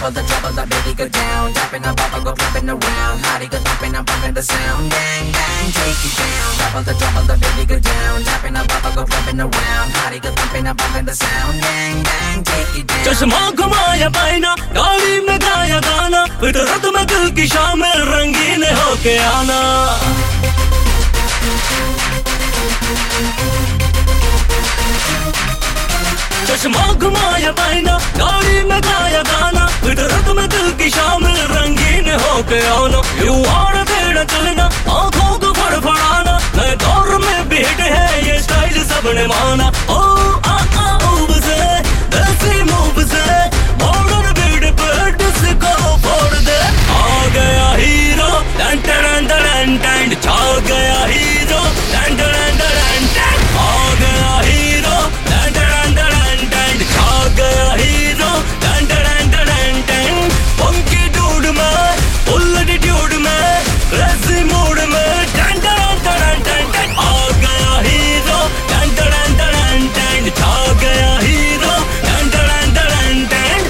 trouble, the baby go down. Dropping a bubble, go flipping around. Hottie go thumping, I'm bumping the sound. Gang, gang, take it down. Trouble, the baby go down. Dropping a bubble, go flipping around. Hottie go thumping, I'm bumping the sound. Gang, gang, take it down. चश्मा घुमाया पाइना, गाड़ी में गाया गाना, फितरत में दिल की शामिल रंगीन होके आना। चश्मा घुमाया पाइना, गाड़ी में गाया गाना, फितरत में दिल की शामिल रंगीन होके आना। युवाड़ देना चलना, आंखों को फड़फड़ाना, नए दौर में भी हिट है ये स्टाइल सबने माना। ओ आ मूव से, देसी मूव से, मॉडर्न बीट पे डिस्को फोड़ दे। आ गया हीरो, टन टन टन टन, छा गया हीरो, टन टन टन टन, आ गया हीरो, टन टन टन टन, छा गया हीरो, टन टन टन टन। फंकी डूड में, फुल एटीट्यूड में, क्रेजी मूड में, टन टन टन टन टन, आ गया हीरो, टन टन टन टन, छा गया हीरो, टन टन टन टन।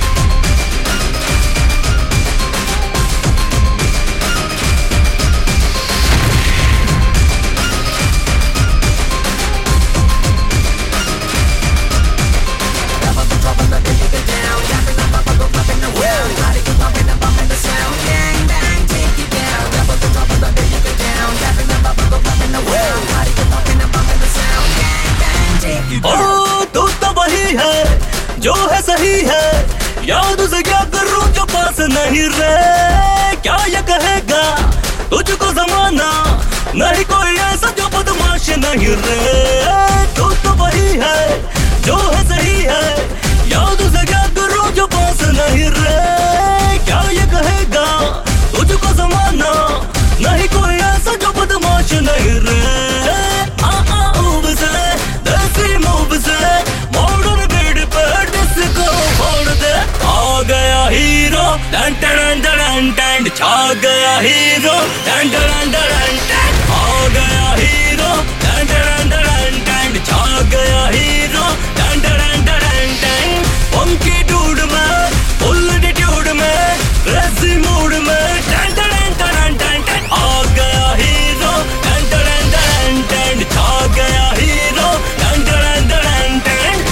Trouble, the baby go down. Dropping a bubble, go flipping around. Hottie go thumping, I'm bumping the sound. Gang, bang, take it down. Trouble, the baby go down. Dropping a bubble, go flipping around. Hottie go thumping, I'm bumping the sound. Gang, bang, take it down. ओ तू तो वही है जो है सही है, याद उसे क्या करूं जो पास नहीं रे। क्या ये कहेगा तुझको जमाना, नहीं कोई ऐसा जो बदमाश नहीं रे। तू तो वही है जो है सही है, याद उसे क्या करूं जो पास नहीं रे। क्या ये कहेगा तुझको जमाना, नहीं कोई ऐसा जो बदमाश नहीं रे। मूव से, देसी मूव से, मॉडर्न बीट पे डिस्को फोड़ दे। आ गया हीरो, टन टन टन टन, छा गया हीरो, टन टन टन टन, आ गया हीरो, टन टन टन टन, छा गया हीरो, टन टन टन टन। फंकी डूड में, फुल एटीट्यूड में, क्रेजी मूड में, टन टन टन टन टन, आ गया हीरो, टन टन टन टन, छा गया हीरो, टन टन टन टन।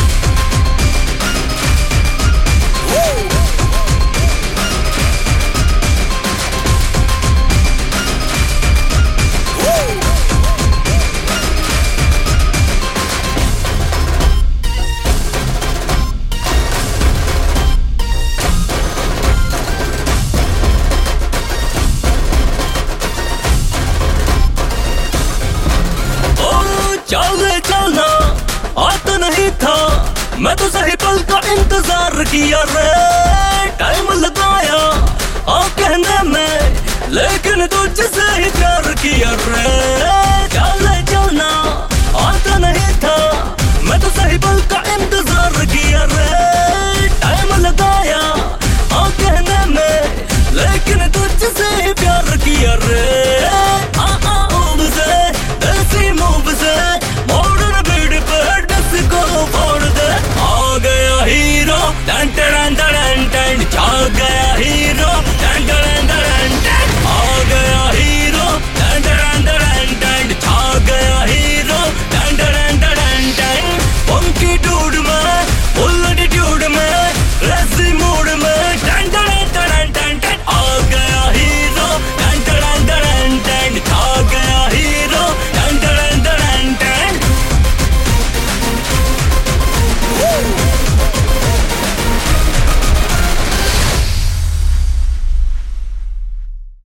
चले चलना आता नहीं था, मैं तो सही पल का इंतजार किया रे। टाइम लगाया हाँ कहने में, लेकिन तुझसे ही प्यार किया रे।